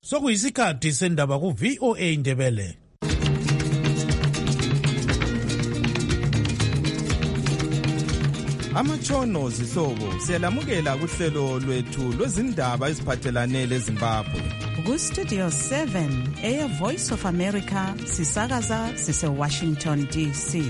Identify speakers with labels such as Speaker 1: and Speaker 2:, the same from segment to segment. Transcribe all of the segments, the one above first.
Speaker 1: Sokuyisikhathi sendaba ku-VOA Indebele.
Speaker 2: Amatshono zihlobo siyalamukela kuhlelo lwethu lwezindaba eziphathelane leZimbabwe.
Speaker 3: Ku-Studio 7 Air Voice of America sisakaza sise-Washington DC.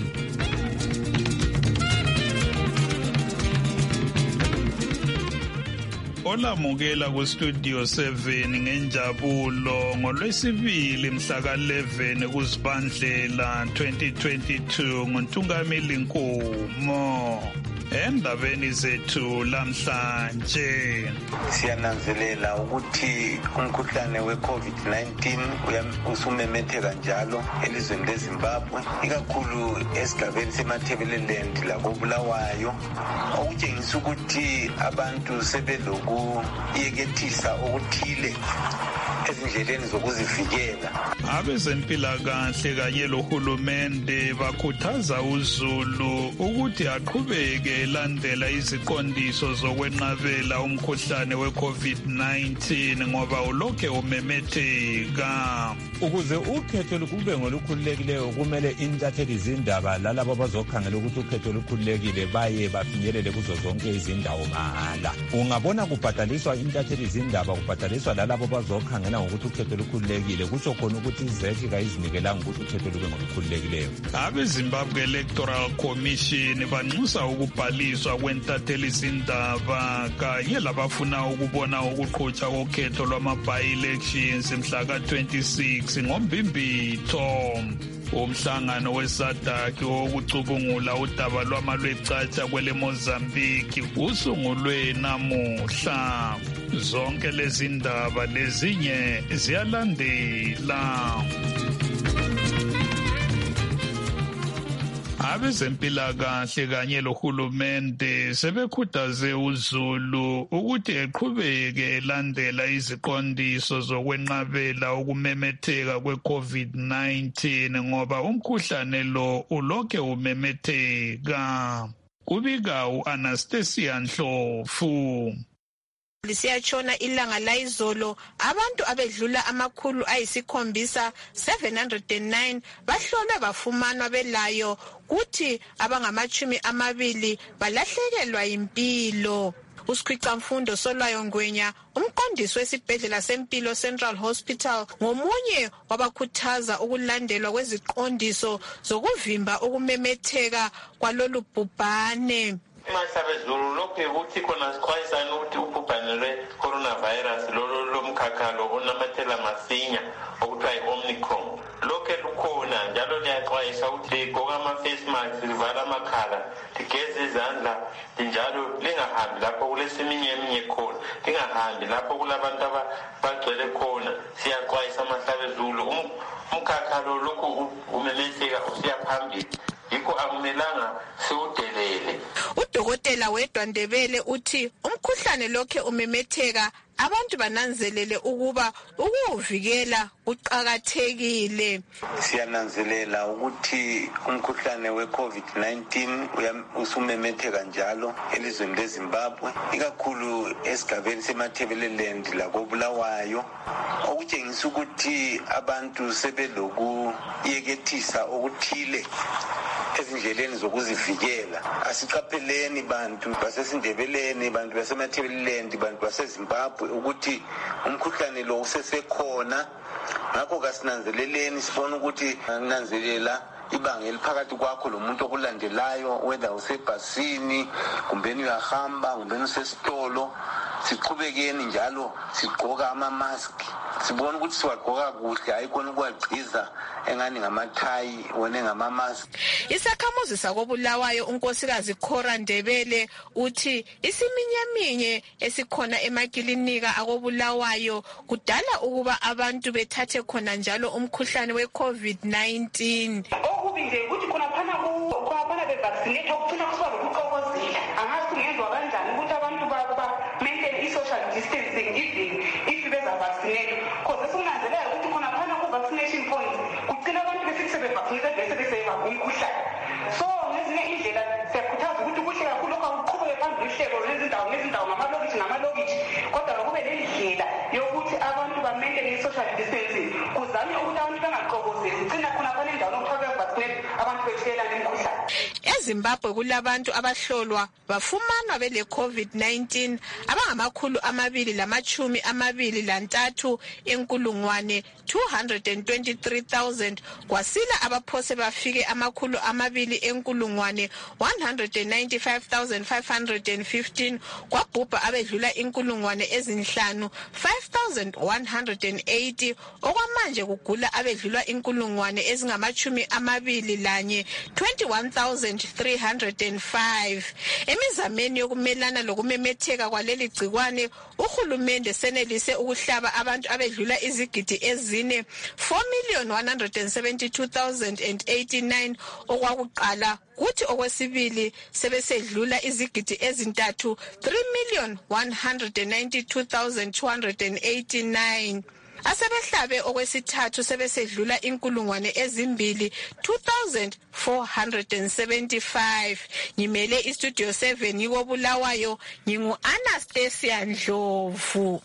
Speaker 4: Olamukela ku-Studio 7 ngenjabulo ngolwesibili mhla ka-11 kuZibandlela 2022 nguNtungameli Nkomo. Endabeni zethu lamhlanje
Speaker 5: siyananzelela ukuthi umkhuhlane we-COVID-19 usumemetheka njalo elizweni leZimbabwe, ikakhulu esigabeni seMatabeleland lakoBulawayo, okutshengisa ukuthi abantu sebelokuyekethisa okuthile ezindleleni zokuzivikela.
Speaker 4: Abezempilakahle kanye lohulumende bakhuthaza uZulu ukuthi aqhubeke elandela iziqondiso zokwenqabela umkhuhlane we-COVID-19 ngoba ulokhe umemetheka.
Speaker 6: Ukuze ukhetho lube ngolukhululekileyo kumele intatheli zindaba lalabo abazokhangela ukuthi ukhetho olukhululekile baye bafinyelele kuzo zonke izindawo mahala. Ungabona kubhadaliswa intatheli zindaba, kubhadaliswa lalabo abazokhangela ngokuthi ukhetho olukhululekile, kusho khona ukuthi izeki kayizinikelanga ukuthi ukhetho lube ngolukhululekileyo.
Speaker 4: Abezimbabwe Electoral Commission banxusa ukubhaliswa kwentatheli zindaba kanye labafuna ukubona ukuqhutshwa kokhetho lwama-by-elections mhla ka-26 ngoMbimbitho. Umhlangano weSADC wokucubungula udaba lwamalwecaca kwele Mozambique usungulwe namuhla. Zonke lezi ndaba lezinye ziyalandela. Abezempilakahle kanye lohulumende sebekhuthaze uZulu ukuthi eqhubeke elandela iziqondiso zokwenqabela ukumemetheka kwe-COVID-19 ngoba umkhuhlane lo ulokhe umemetheka. Kubika u-Anastasia Ndlovu.
Speaker 7: Lisiyatshona ilanga layizolo, abantu abedlula 709 bahlolwe bafumanwa belayo, kuthi abangama-20 balahlekelwa impilo. uSikhwicamfundo Solwayo Ngwenya, umqondisi wesibhedlela sempilo Central Hospital, ngomunye wabakhuthaza ukulandelwa kweziqondiso zokuvimba ukumemetheka kwalolu bhubhane.
Speaker 8: Masabezulu lokho ukuthi khona sikhwayisana ukuthi ubhubhane lwe-coronavirus lomkhakhalo onamathela masinya okuthiwa yi-Omicron lokho lukhona njalo liyaxwayisa ukuthi ligqoka ama-face mask, livala amakhala, ligeze izandla, njalo lingahambi lapho kulesiminyeminya khona, lingahambi lapho kulabantu bagcwele khona. Siyaxwayisa Masabezulu, umkhakhalo lokhu umemetheka usiya phambili, yikho akumelanga siwudelele.
Speaker 7: Udokotela Wedwa Ndebele uthi umkhuhlane lokhe umemetheka, abantu bananzelele ukuba ukuvikela kuqakathekile.
Speaker 5: Siyananzelela ukuthi umkhuhlane we-COVID-19 usumemetheka njalo elizweni leZimbabwe, ikakhulu esigabeni seMatabeleland lakoBulawayo, okutshengisa ukuthi abantu sebelokuyekethisa okuthile ezindleleni zokuzivikela. Asiqapheleni bantu basesindebeleni, bantu baseMatabeleland, bantu baseZimbabwe ukuthi umkhuhlane lo usesekhona. Ngakho kasinanzeleleni, sibona ukuthi nanzelela ibanga eliphakathi kwakho lomuntu okulandelayo, whether usebhasini kumbeni uyahamba kumbeni usesitolo. Siqhubekeni njalo sigqoka ama-mask, sibona ukuthi siwagqoka kuhle, hayi khona ukuwagciza engani ngamathayi wona ngama-mask.
Speaker 7: Isakhamuzi sakoBulawayo unkosikazi Khora Ndebele uthi isiminyeminye esikhona emakilinika akoBulawayo kudala ukuba abantu bethathe khona njalo umkhuhlane we-COVID-19.
Speaker 9: Okubi nje ukuthi khona be-vaccinate okuphina kuba lokuxokozela, angazi kungenziwa kanjani ukuthi abantu maintain i-social distancing even if beza-vaccinate, because esinanzelela ukuthi khona phana ku-vaccination point kugcina abantu besithi sebe-vaccinate bese beseyibamba umkhuhlane. So ngezinye indlela siyakhuthaza ukuthi kuhle kakhulu lokho akuqhubeke phambili uhlelo nezindawo ngamalokishi, kodwa lokube lendlela yokuthi abantu ba-maintain i-social i-social distancing kuzame ukuthi abantu bengaxokozeli ugcina khona banendawo okuthiwa bevaccinate abantu bethelelana imikhuhlane.
Speaker 7: EZimbabwe kulabantu abahlolwa bafumanwa bele COVID-19 abangama223 enkulungwane 223,000 kwasila abaphose bafike 200 enkulungwane 195,515 kwabhubha abedlula inkulungwane ezinhlanu 5,180 okwamanje kugula abedlula inkulungwane ezingama21 21,305. Emizameni yokumelana lokumemetheka kwaleli gcikwane uhulumende senelise ukuhlaba abantu abedlula izigidi ezine 4,172,089 okwakuqala kuthi okwesibili sebesedlula izigidi ezintathu 3,192,289. Asebehlabe okwesithathu sebesedlula inkulungwane ezimbili 2,475. Ngimele istudio 7 yikobulawayo ngingu-Anastasia Ndlovu.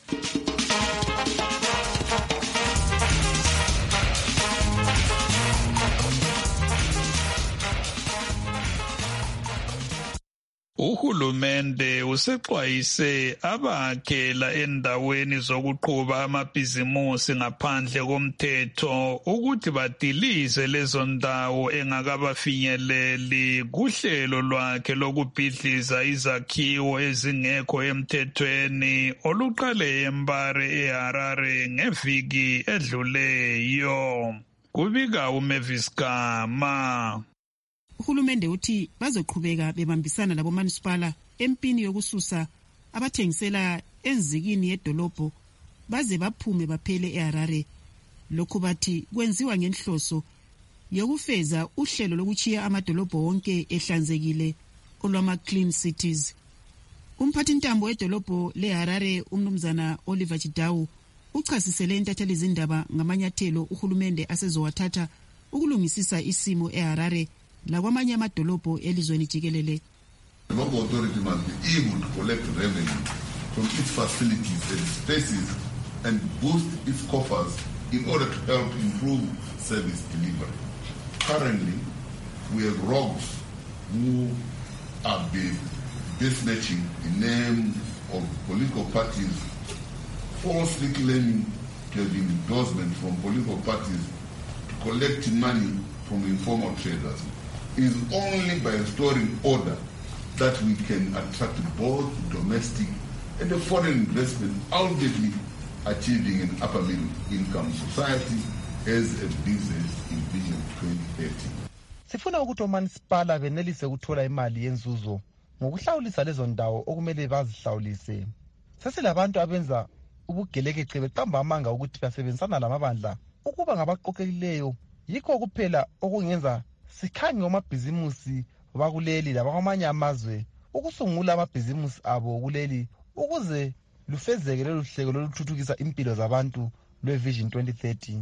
Speaker 4: Uhulumende usexwayise abakhela endaweni zokuqhuba amabhizimusi ngaphandle komthetho ukuthi badilize lezo ndawo engakabafinyeleli kuhlelo lwakhe lokubhidliza izakhiwo ezingekho emthethweni oluqale eMbare eHarare ngeviki edluleyo. Kubika uMavis Gama.
Speaker 10: Uhulumende uthi bazoqhubeka bebambisana labo municipal empini yokususa abathengisela enzikini yedolobho baze baphume baphele eHarare. Lokho bathi kwenziwa ngenhloso yokufeza uhlelo lokuchiya amadolobho wonke ehlanzekile olwama clean cities. Umphathi ntambo edolobho leHarare umnumzana Oliver Chidawu uchasisele intatheli izindaba ngamanyathelo uhulumende asezowathatha ukulungisisa isimo eHarare lakwamanye amadolobho elizweni jikelele.
Speaker 11: The local authority must be able to collect revenue from its facilities and spaces and boost its coffers in order to help improve service delivery. Currently, we have rogues who are besmirching the name of political parties, falsely claiming to have endorsement from political parties to collect money from informal traders. It is only by restoring order that we can attract both domestic and the foreign investment, ultimately achieving an upper middle income society as a business in Vision 2030.
Speaker 12: Sifuna ukuthi omanisipala benelise ukuthola imali yenzuzo ngokuhlawulisa lezo ndawo okumele bazihlawulise. Sesilabantu abenza ubugelekece beqamba amanga ukuthi basebenzisana lamabandla ukuba ngabaqoqekileyo. Yikho kuphela okungenza sikhanye ngomabhizimusi bakuleli labakwamanye amazwe ukusungula amabhizimusi abo kuleli ukuze lufezeke lolu hlelo lokuthuthukisa impilo zabantu lweVision 2030.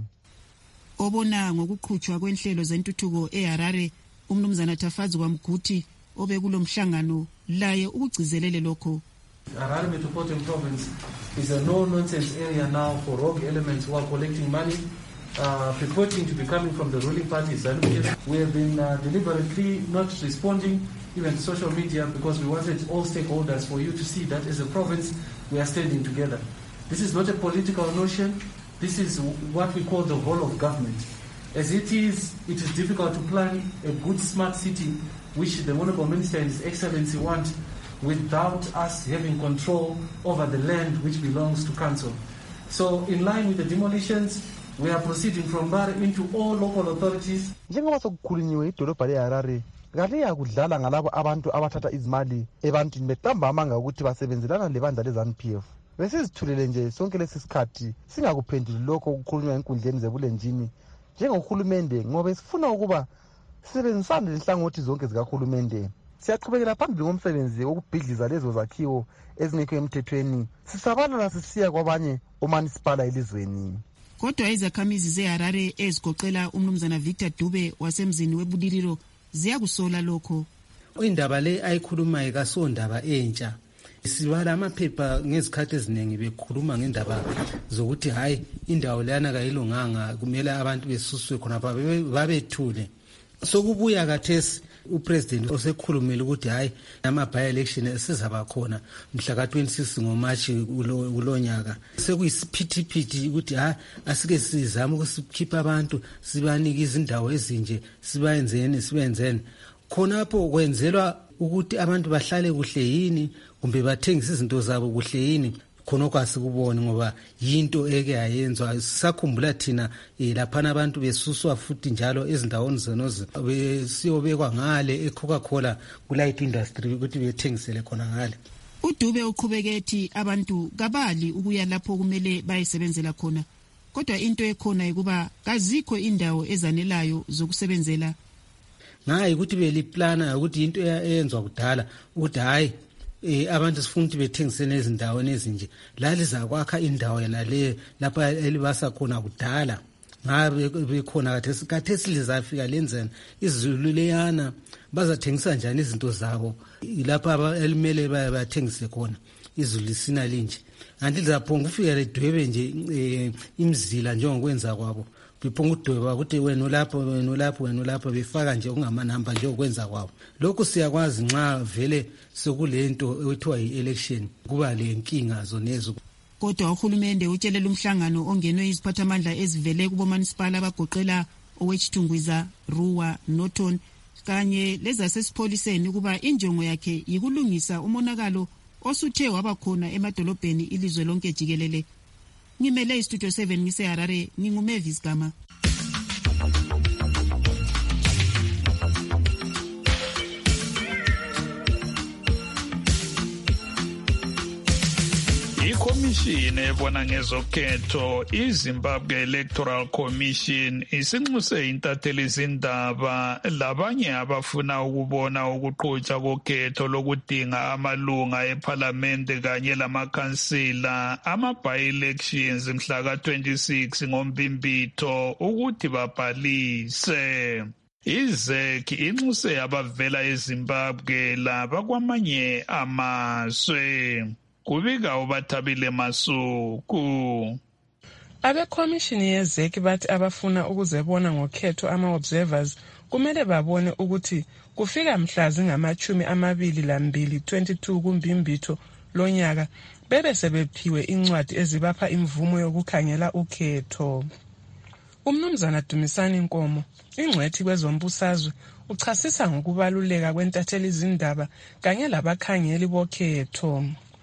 Speaker 10: Obona ngokuqhutshwa kwenhlelo zentuthuko eHarare umnumzana Tafazi kwaMguti obekulo mhlangano laye ukugcizelele lokho.
Speaker 13: Harare Metropolitan Province is a no-nonsense area now for rogue elements who are collecting money, purporting to be coming from the ruling parties. We have been deliberately not responding even to social media because we wanted all stakeholders for you to see that as a province we are standing together. This is not a political notion. This is what we call the whole of government. As it is difficult to plan a good smart city which the Honourable Minister and His Excellency want without us having control over the land which belongs to council. So in line with the demolitions, we are proceeding from Mbare into all local authorities.
Speaker 12: Njengoba sokukhulunyiwe idolobha leHarare ngale yakudlala ngalabo abantu abathatha izimali ebantwini beqamba amanga ukuthi basebenzelana lebandla leZANU-PF. Besizithulele nje sonke lesi sikhathi singakuphenduli lokho okukhulunywa enkundleni zebulenjini njengohulumende ngoba sifuna ukuba sisebenzisane lenhlangothi zonke zikahulumende. Siyaqhubekela phambili ngomsebenzi wokubhidliza lezo zakhiwo ezingekho emthethweni sisabalala sisiya kwabanye omanisipala elizweni.
Speaker 10: Kodwa izakhamizi zeHarare ezigoqela umnumzana Victor Dube wasemzini webulililo ziyakusola lokho.
Speaker 14: Indaba le ayikhulumayo kasondaba entsha. Sibala amaphepha ngezikhathi eziningi bekhuluma ngendaba zokuthi hayi indawo leyana kayilunganga kumele abantu besuswe khona babethule. Sokubuya kathesi upresident osekhulumile ukuthi hayi ama-by-election esizaba khona mhla ka-26 ngoMarch kulonyaka. Sekuyisiphithiphithi ukuthi hayi asike sizame ukusikhipha abantu sibanike izindawo ezinje sibenzeni khonapho kwenzelwa ukuthi abantu bahlale kuhle yini kumbe bathengise izinto zabo kuhle yini khona kwasikubona ngoba yinto eke yayenzwa. Sakhumbula thina laphana abantu besuswa futhi njalo ezindawoni zenozi siyobekwa ngale eCoca-Cola kulight industry ukuthi bethengisele khona ngale.
Speaker 10: uDube uqhubeke ethi abantu kabali ukuya lapho kumele bayisebenzela khona kodwa into ekhona ukuba kazikho indawo ezanelayo zokusebenzela.
Speaker 14: Ngayi ukuthi beliplana ukuthi into eyenzwa kudala ukuthi hayi abantu sifuna ukuthi bethengise nezindawo ezinje la liza kwakha indawo yana le lapha elibasa khona kudala ngabe bekhona kathesi lizafika lenzeni izulu leyana bazathengisa njani izinto zabo lapha elimele bathengise khona izulu lisina linje andilizaphonga ufika ledwebe nje imzila njengokwenza kwabo biphonga udweba ukuthi wena lapho befaka nje ungamanamba nje okwenza kwabo. Lokhu siyakwazi nxa vele sekulento ethiwa yi-election kuba le nkinga zonezo.
Speaker 10: Kodwa uhulumende utshelela umhlangano ongenwe iziphathamandla ezivele kubomanisipala abagoqela owechitungwiza, Ruwa, Norton kanye lezasesipholiseni ukuba injongo yakhe yikulungisa umonakalo osuthe wabakhona emadolobheni ilizwe lonke jikelele. Ngimele istudio 7 ngiseHarare nginguMavis Gama.
Speaker 4: Ikhomishini ebona ngezokhetho iZimbabwe Electoral Commission isinxuse intatheli zindaba labanye abafuna ukubona ukuqhutshwa kokhetho lokudinga amalunga eParliament kanye lamakhansila ama-by-elections mhla ka-26 ngoMbimbitho ukuthi babhalise. IZEC inxuse abavela eZimbabwe laba kwamanye amazwe. Kubika uBathabile Masuku.
Speaker 15: Abekhomishini yeZEC bathi abafuna ukuzebona ngokhetho ama-observers kumele babone ukuthi kufika mhla zingama-22 22 kuMbimbitho lonyaka bebe sebephiwe incwadi ezibapha imvumo yokukhangela ukhetho. Umnumzana Dumisani Nkomo, ingcwethi kwezombusazwe, uchasisa ngokubaluleka kwentatheli zindaba kanye labakhangeli bokhetho.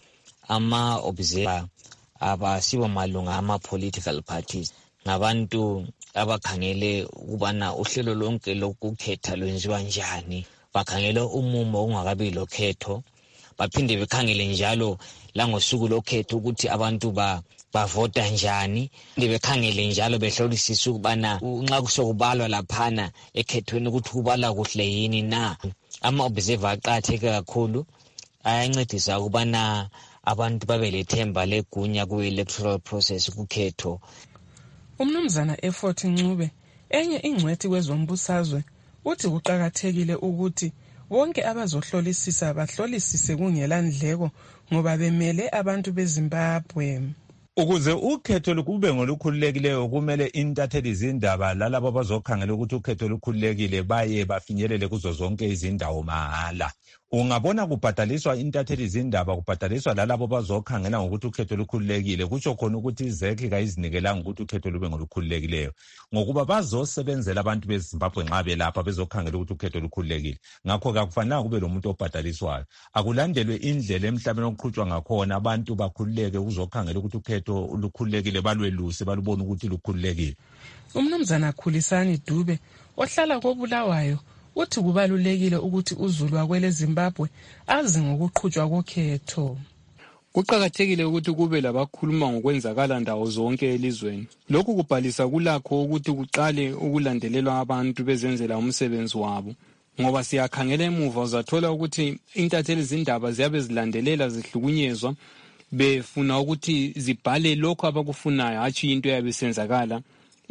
Speaker 16: Ama-observer abasibo malunga ama-political parties ngabantu abakhangele ukubana uhlelo lonke lokukhetha lwenziwa njani, bakhangele umumo ongakabi lokhetho, baphinde bekhangele njalo langosuku lokhetho ukuthi abantu bavota njani, bekhangele njalo behlolisisa ukubana nxa kusokubalwa laphana ekhethweni ukuthi kubala kuhle yini na. Ama-observer aqakatheke kakhulu, ayancedisa ukubana abantu babe lethemba legunya ku-electoral process kukhetho.
Speaker 15: Umnumzana Effort Ncube, enye ingcwethi kwezombusazwe, uthi kuqakathekile ukuthi bonke abazohlolisisa bahlolisise kungela ndleko ngoba bemele abantu beZimbabwe.
Speaker 6: Ukuze ukhetho lukube ngolukhululekileyo kumele intatheli zindaba lalabo abazokhangela ukuthi ukhetho lukhululekile baye bafinyelele kuzo zonke izindawo mahala. Ungabona kubhadaliswa intatheli zindaba, kubhadaliswa lalabo abazokhangela ngokuthi ukhetho lukhululekile, kutsho khona ukuthi iZEC kayizinikelanga ukuthi ukhetho lube ngolukhululekileyo ngokuba bazosebenzela abantu beZimbabwe nxa belapha bezokhangela ukuthi ukhetho lukhululekile. Ngakho akufanele kube lomuntu obhadaliswayo, akulandelwe indlela emhlabeni okuqhutshwa ngakhona abantu bakhululeke ukuzokhangela ukuthi ukhetho lukhululekile, balweluse balubona ukuthi lukhululekile.
Speaker 15: Umnumzana Khulisani Dube ohlala koBulawayo uthi kubalulekile ukuthi uZulu wakwele Zimbabwe azi ngokuqhutshwa kokhetho.
Speaker 17: Kuqakathekile ukuthi kube labakhuluma ngokwenzakala ndawo zonke elizweni. Lokhu kubhalisa kulakho ukuthi kuqale ukulandelelwa abantu bezenzela umsebenzi wabo. Ngoba siyakhangela emuva uzathola ukuthi intatheli zindaba ziyabe zilandelela zihlukunyezwa befuna ukuthi zibhale lokho abakufunayo, hatshi into yabe senzakala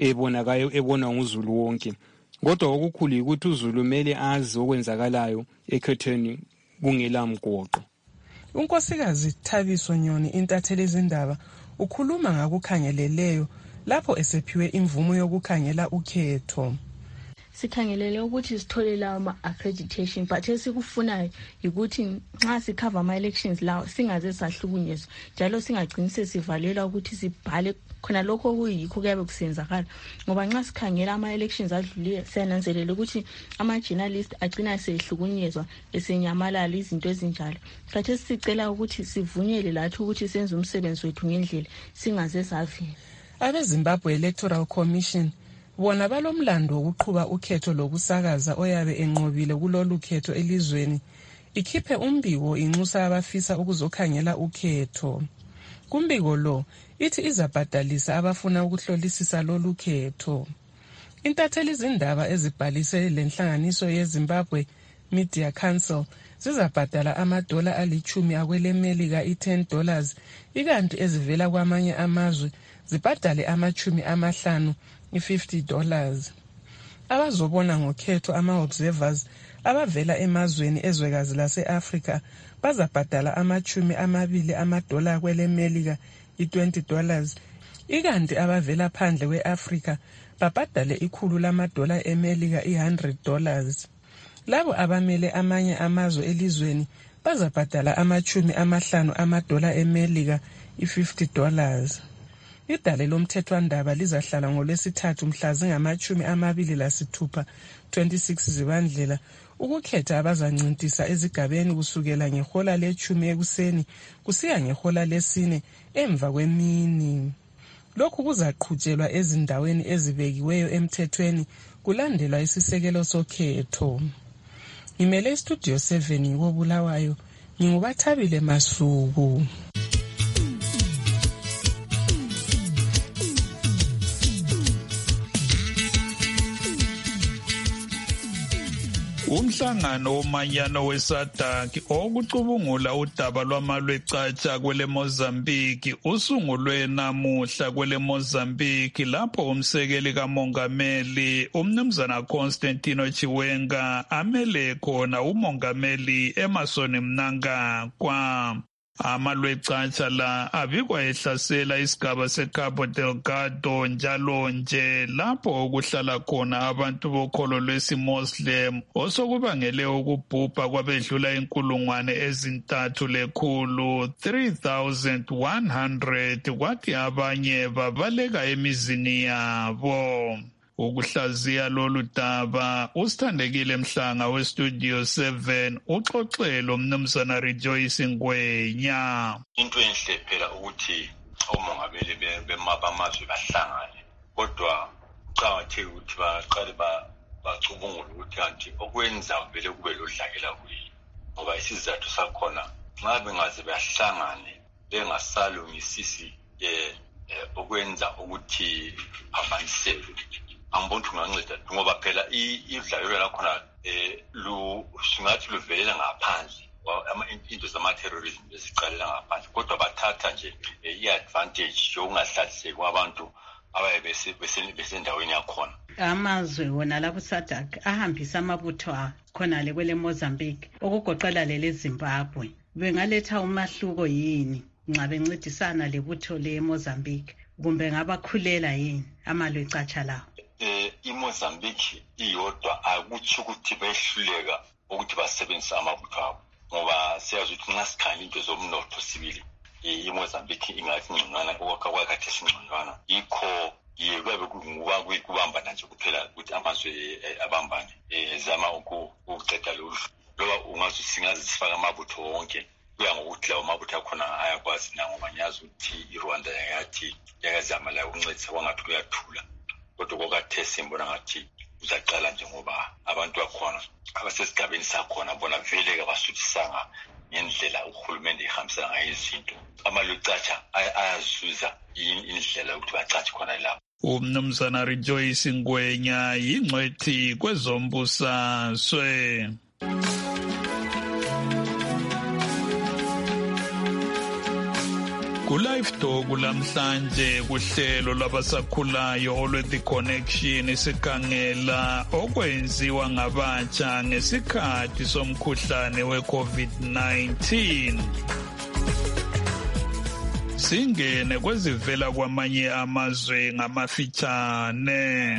Speaker 17: ebonwa nguZulu wonke. Kodwa okukhulu ukuthi uZulu mele azi okwenzakalayo ekhethweni kungela mgoqo.
Speaker 15: unkosikazi Thabiso Nyoni intatheli izindaba ukhuluma ngakukhangeleleyo lapho esephiwe imvumo yokukhangela ukhetho.
Speaker 18: Sikhangelele ukuthi sithole lawo ama-accreditation but esikufunayo ukuthi nxa sikhava ama-elections lawo singaze sahlukunyezwa njalo singagcini sesivalelwa ukuthi sibhale khona lokho okuyikho kuyabe kusenzakala ngoba nxa sikhangela ama-elections adluliwe siyananzelela ukuthi ama-journalist agcina sehlukunyezwa esenyamalala izinto ezinjalo. Khathesi sicela ukuthi sivunyelwe lathi ukuthi senze umsebenzi wethu ngendlela singaze savela.
Speaker 15: Abe-Zimbabwe Electoral Commission bona balomlando wokuqhuba ukhetho lokusakaza oyabe enqobile kulolu khetho elizweni ikhiphe umbiko inxusa abafisa ukuzokhangela ukhetho. Kumbiko lo ithi izabhadalisa abafuna ukuhlolisisa lolu khetho. Intatheli izindaba ezibhalise lenhlanganiso yeZimbabwe Media Council zizabhadala $10 akwelemelika $10 ikanti ezivela kwamanye amazwe zibhadale $50 $50. Abazobona ngokhetho ama-observers abavela emazweni ezwekazi lase-Afrika bazabhadala $20 kwelemelika $20 ikanti abavela phandle kwe-Afrika babhadale $100 emelika $100. Labo abamele amanye amazwe elizweni bazabhadala $50 emelika $50. Idale lomthethwandaba lizahlala ngolwesithathu mhla zingama-26 26 Zibandlela ukukhetha abazancintisa ezigabeni kusukela ngehola le-10 ekuseni kusiya ngehola le-4 emva kwemini. Lokhu kuzaqhutshelwa ezindaweni ezibekiweyo emthethweni kulandelwa isisekelo sokhetho. Ngimele Studio 7 koBulawayo nginguBathabile Masuku.
Speaker 4: Umhlangano womanyano weSADC okucubungula udaba lwamalwecatsha kwele Mozambique usungulwe namuhla kwele Mozambique lapho umsekeli kamongameli umnumzana Constantino Chiwenga amele khona umongameli Emmerson Mnangagwa. Amalwecatsha la abikwa ehlasela isigaba seCabo Delgado njalo nje lapho okuhlala khona abantu bokholo lwesi-Muslim osokubangele ukubhubha kwabedlula 3,100 kwathi abanye babaleka emizini yabo. Ukuhlaziya lolu daba usithandekile Mhlanga weStudio 7 uxoxelo mnumzana Rejoice Ngwenya.
Speaker 19: Into enhle phela ukuthi omongameli bamazwe bahlangane kodwa uqakatheke ukuthi baqale bacubungule ukuthi kanti okwenza vele kube lodlakela kuyini ngoba isizathu sakhona nxa bengaze bahlangane bengasalungisisi okwenza ukuthi phambaniseke angiboni kunganceda ngoba phela idlalelo lakhona singathi luvelela ngaphandle into zama-terrorism beziqalela ngaphandle kodwa bathatha nje i-advantage yokungahlaliseki kwabantu abaye besendaweni yakhona.
Speaker 3: Amazwe wona lapho SADC ahambisa amabutho khonale kwele Mozambique okugoqela lele Zimbabwe bengaletha umahluko yini nxa bencedisana lebutho le Mozambique kumbe ngabakhulela yini amalwecatsha lawo?
Speaker 19: iMozambique iyodwa akutsho ukuthi behluleka ukuthi basebenzise amabutho abo ngoba siyazi ukuthi nxa sikhangela into zomnotho sibili iMozambique ingathi ngconywana okwakhathi esingconywana yikho kuyabe kubambana nje kuphela ukuthi amazwe abambane zama ukuqeda lolu loba ungathi singazifaka amabutho wonke kuya ngokuthi lawo mabutho akhona ayakwazi na ngoba ngiyazi ukuthi iRwanda yathi yakazama la ukuncedisa kwangathi kuyathula kodwa kwakathe simbona ngathi uzaqala nje ngoba abantu bakhona abasesigabeni sakhona bona vele kabasuthisanga ngendlela uhulumende ihambisa ngayo izinto amalwecatsha ayazuza indlela ukuthi bacatshe khona lapho.
Speaker 4: Umnumzana Rejoice Ngwenya yingcwethi kwezombusazwe. Ku-Live Talk lamhlanje kuhlelo labasakhulayo olwe-The Connection sikhangela okwenziwa ngabatsha ngesikhathi somkhuhlane we-COVID-19. Singene kwezivela kwamanye amazwe ngamafitshane.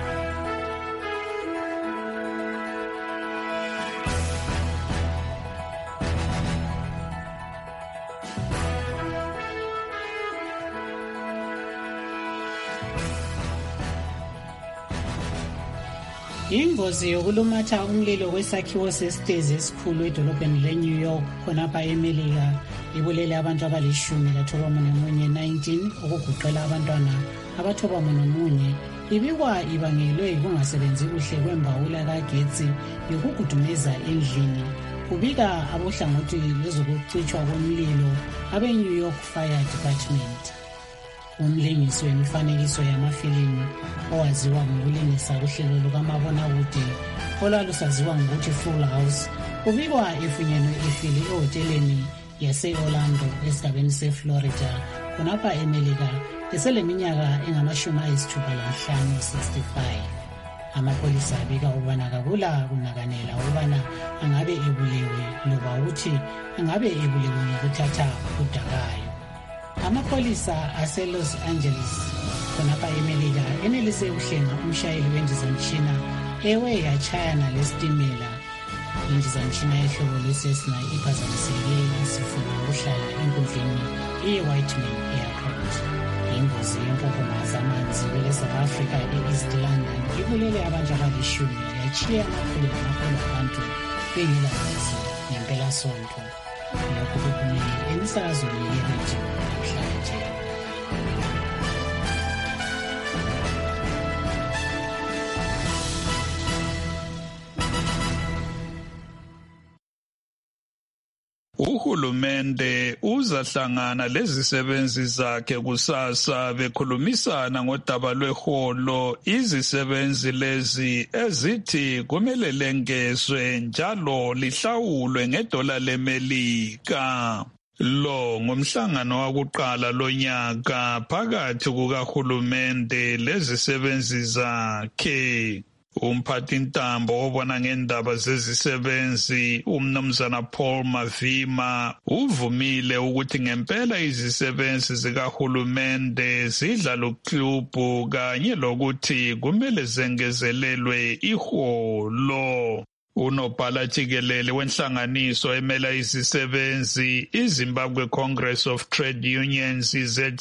Speaker 3: Ingozi yokulumatha umlilo kwesakhiwo sesitezi esikhulu edolobheni leNew York khonapha eMelika ibulele abantu abali-19 okugoqela abantwana abathobamunye. Ibikwa ibangelwe yikungasebenzi kuhle kwembawula kagetsi yokugudumeza endlini. Kubika abohlangothi lwezokucitshwa komlilo abe-New York Fire Department. Umlingisi wemifanekiso yamafilimu owaziwa ngokulingisa kuhlelo lukamabonakude olwalusaziwa ngokuthi Full House ubikwa efunyenwe efile ehoteleni yase-Orlando esigabeni se-Florida khonapha eMelika eseleminyaka engama-65. Amapholisa abika ukubana kakula kunakanela ukubana angabe ebulewe loba ukuthi angabe ebulewe ngokuthatha udakayo. Amapholisa ase-Los Angeles khonapha eMelika enelise ukuhlenga umshayeli wendizamtshina ewe yatshayana lesitimela. Indizamtshina yehlobo lwe-Cessna iphazamiseke isifungo ukuhlala enkundleni ye-Whiteman Airport. Ingozi yempophoma zamanzi kwele-South Africa e-East London ibulele abantu abali-10 yatshiya amakhulu abantu bengelalwazi ngempelasonto. Lokhu kuphume emisakazweni yeredio namhlanje.
Speaker 4: Uhulumende uzahlangana lezisebenzi zakhe kusasa bekhulumisana ngodaba lweholo. Izisebenzi lezi ezithi kumele lengezwe njalo lihlawulwe ngedola leMelika. Lo ngumhlangano wakuqala lonyaka phakathi kukahulumende lezisebenzi zakhe. Umphathintambo obona ngendaba zezisebenzi umnumzana Paul Mavima uvumile ukuthi ngempela izisebenzi zikahulumende zidla luklubhu kanye lokuthi kumele zengezelelwe iholo. Unobhala jikelele wenhlanganiso emela izisebenzi iZimbabwe Congress of Trade Unions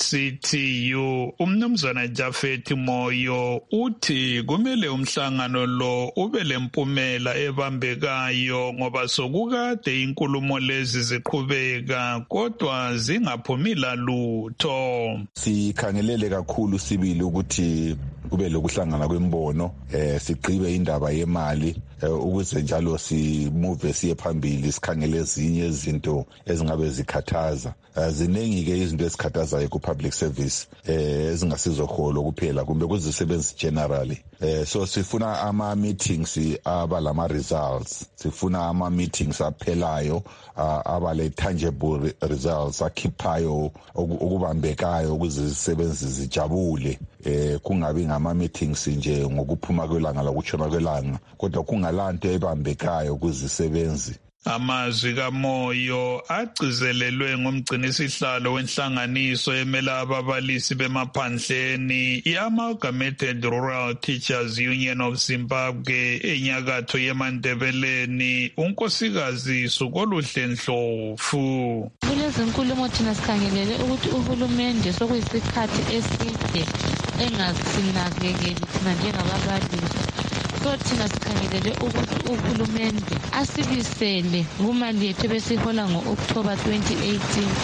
Speaker 4: ZCTU umnumzana Japhet Moyo uthi kumele umhlangano lo ube lempumela ebambekayo ngoba sokukade inkulumo lezi ziqhubeka kodwa zingaphumila lutho.
Speaker 20: Sikhangelele kakhulu sibili ukuthi kube lokuhlangana kwembono sigqibe indaba yemali ukuze njalo simove siye phambili sikhangele ezinye izinto ezingabe zikhathaza. Ziningi-ke izinto ezikhathazayo ku-public service ezingasizoholo kuphela kumbe kuzisebenzi generally. So sifuna ama-meetings abalama-results, sifuna ama-meetings aphelayo abale-tangible results akhiphayo okubambekayo ukuze izisebenzi zijabule. Kungabi ngama-meetings nje ngokuphuma kwelanga lokutshona kwelanga kodwa kungalanto ebambekayo kuzisebenzi.
Speaker 4: Amazwi kaMoyo agcizelelwe ngumgcinisihlalo wenhlanganiso emela ababalisi bemaphandleni i-Amalgamated Rural Teachers Union of Zimbabwe enyakatho yeMandebeleni unkosikazi Sukoluhle Ndlovu.
Speaker 21: Kulezinkulumo thina sikhangelele ukuthi uhulumende sokuyisikhathi eside engasinakekeli thina njengababalisi. So thina sikhangelele ukuthi uhulumende asibisele kumali yethu besihola ngo-October 2018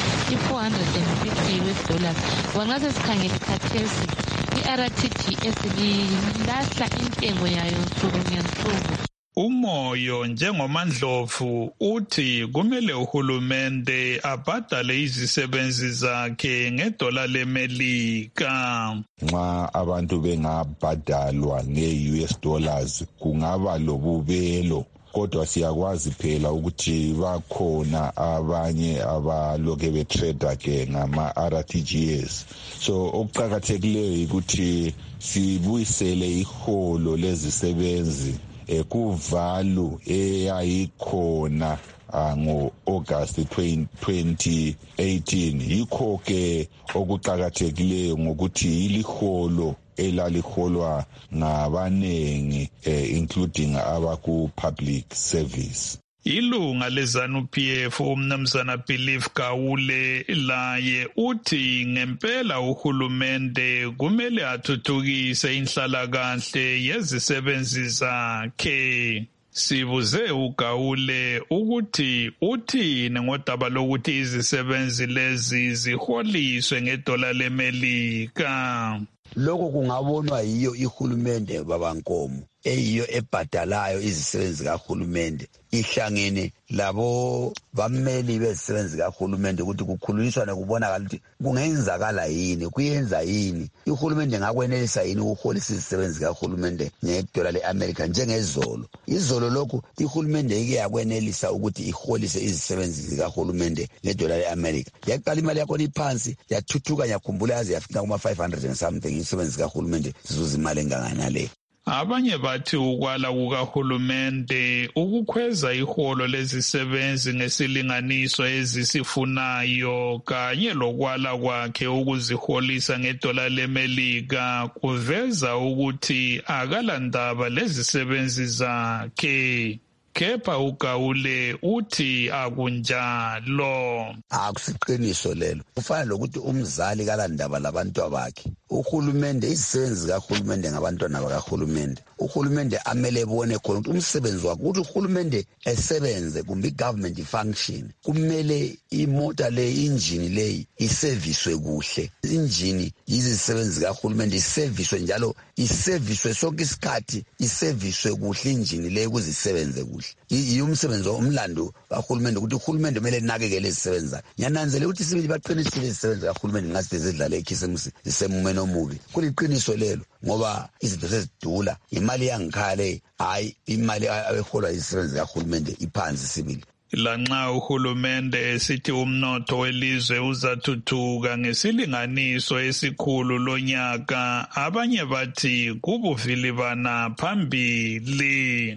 Speaker 21: $450. Wanxa sesikhangele khathesi i-RTGS lilahla intengo yayo nsuku ngensuku.
Speaker 4: Umoyo njengomandlovu uthi kumele uhulumende abhadale izisebenzi zakhe ngedola leMelika.
Speaker 20: Nxa abantu bengabhadalwa nge-US dollars kungaba lobubelo kodwa siyakwazi phela ukuthi bakhona abanye abaloke betrade ke ngama-RTGS. So okuqakathekileyo ukuthi sibuyisele iholo lezisebenzi kuvalu eyayikhona ngo-August 2018. Yikho ke okuqakathekileyo ngokuthi iliholo elaliholwa ngabanengi including abaku-public service.
Speaker 4: Ilunga leZANU-PF umnumzana Believe Gawule laye uthi ngempela uhulumende kumele athuthukise inhlalakahle yezisebenzi zakhe. Sibuze uGawule ukuthi uthini ngodaba lokuthi izisebenzi lezi ziholiswe ngedola leMelika.
Speaker 1: Lokho kungabonwa yiyo ihulumende babankomo eyiyo ebhadalayo izisebenzi kahulumende ihlangene labo bameli bezisebenzi kahulumende ukuthi kukhulunyiswane kubonakala ukuthi kungenzakala yini kuyenza yini ihulumende ngakwenelisa yini ukuholisa izisebenzi kahulumende ngedola leAmerica njengezolo. Izolo lokhu ihulumende ike yakwenelisa ukuthi iholise izisebenzi zikahulumende ngedola leAmerica. Yaqala imali yakho iphansi yathuthuka yakhumbula yaze yafika kuma 500 and something izisebenzi kahulumende zizuza imali enganganale.
Speaker 4: Abanye bathi ukwala kukahulumende ukukhweza iholo lezisebenzi ngesilinganiso ezisifunayo kanye lokwala kwakhe ukuziholisa ngedola leMelika kuveza ukuthi akalandaba lezisebenzi zakhe. Kepha uGawule uthi akunjalo.
Speaker 1: Akusiqiniso lelo. Kufana lokuthi umzali kalandaba labantwana bakhe. Uhulumende izisebenzi kahulumende ngabantwana bakahulumende. Uhulumende amele ebone khona ukuthi umsebenzi wakhe ukuthi uhulumende esebenze kumbe government function. Kumele imota le engine le iserviswe kuhle. Engine izisebenzi kahulumende iserviswe njalo iserviswe sonke isikhathi iserviswe kuhle engine le ukuzisebenze kuhle. Umsebenzi omlando kahulumende ukuthi uhulumende kumele nakekele izisebenzi. Ngiyananzela ukuthi sibili baqinisile izisebenzi kahulumende ngasithi zidlala ekhisemsi isemumeno omubi. Kuliqiniso lelo ngoba izinto sezidula imali yangikhale hayi imali abeholwa izisebenzi kahulumende iphansi sibili.
Speaker 4: Lanxa uhulumende esithi umnotho welizwe uzathuthuka ngesilinganiso esikhulu lonyaka abanye bathi kubuvilibana phambili.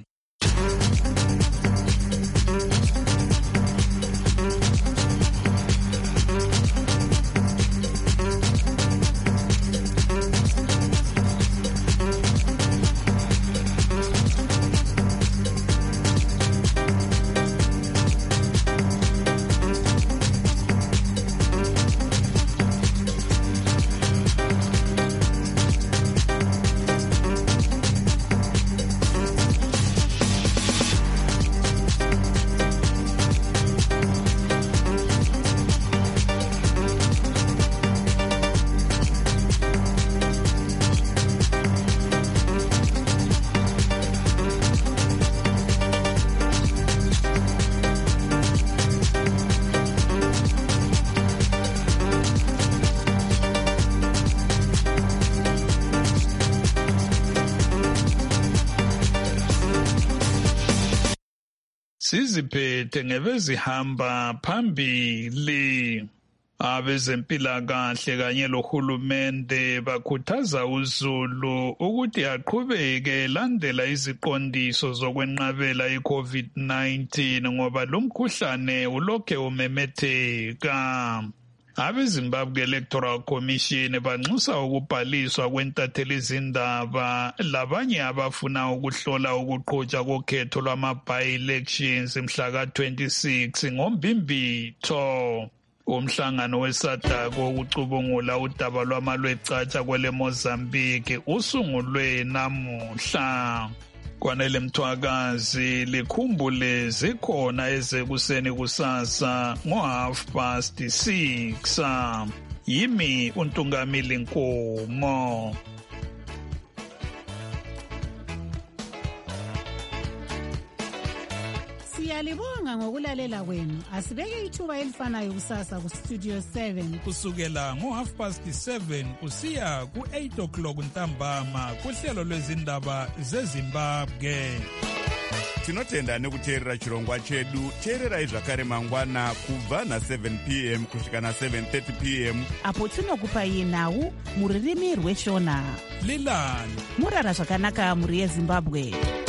Speaker 4: Siziphethe ngebezihamba phambili. Abezempilakahle kanye lohulumende bakhuthaza uZulu ukuthi aqhubeke landela iziqondiso zokwenqabela iCovid-19 ngoba lo mkhuhlane ulokhe umemetheka. Abezimbabwe Electoral Commission banxusa ukubhaliswa kwentatheli izindaba labanye abafuna ukuhlola ukuqhutshwa kokhetho lwama-by-elections mhla ka-26 ngoMbimbitho. Umhlangano weSADC wokucubungula udaba lwamalwecatsha kwele Mozambique usungulwe namuhla. Kwanele Mthwakazi likhumbule zikhona ezekuseni kusasa ngo6:30. Yimi uNtungamili Nkomo.
Speaker 10: Siyalibonga ngokulalela kwenu. Asibeke ithuba elifanayo kusasa ku Studio 7
Speaker 2: kusukela ngo7:30 kusiya ku8 o'clock ntambama kuhlelo lwezindaba zeZimbabwe.
Speaker 8: tinotenda nekuteerera chirongwa chedu. teererai zvakare mangwana kubva na7 p.m. kusvika na7:30 p.m.
Speaker 22: apo tinokupai nhau mururimi rweshona.
Speaker 2: Leland
Speaker 22: murara zvakanaka mhuri yeZimbabwe.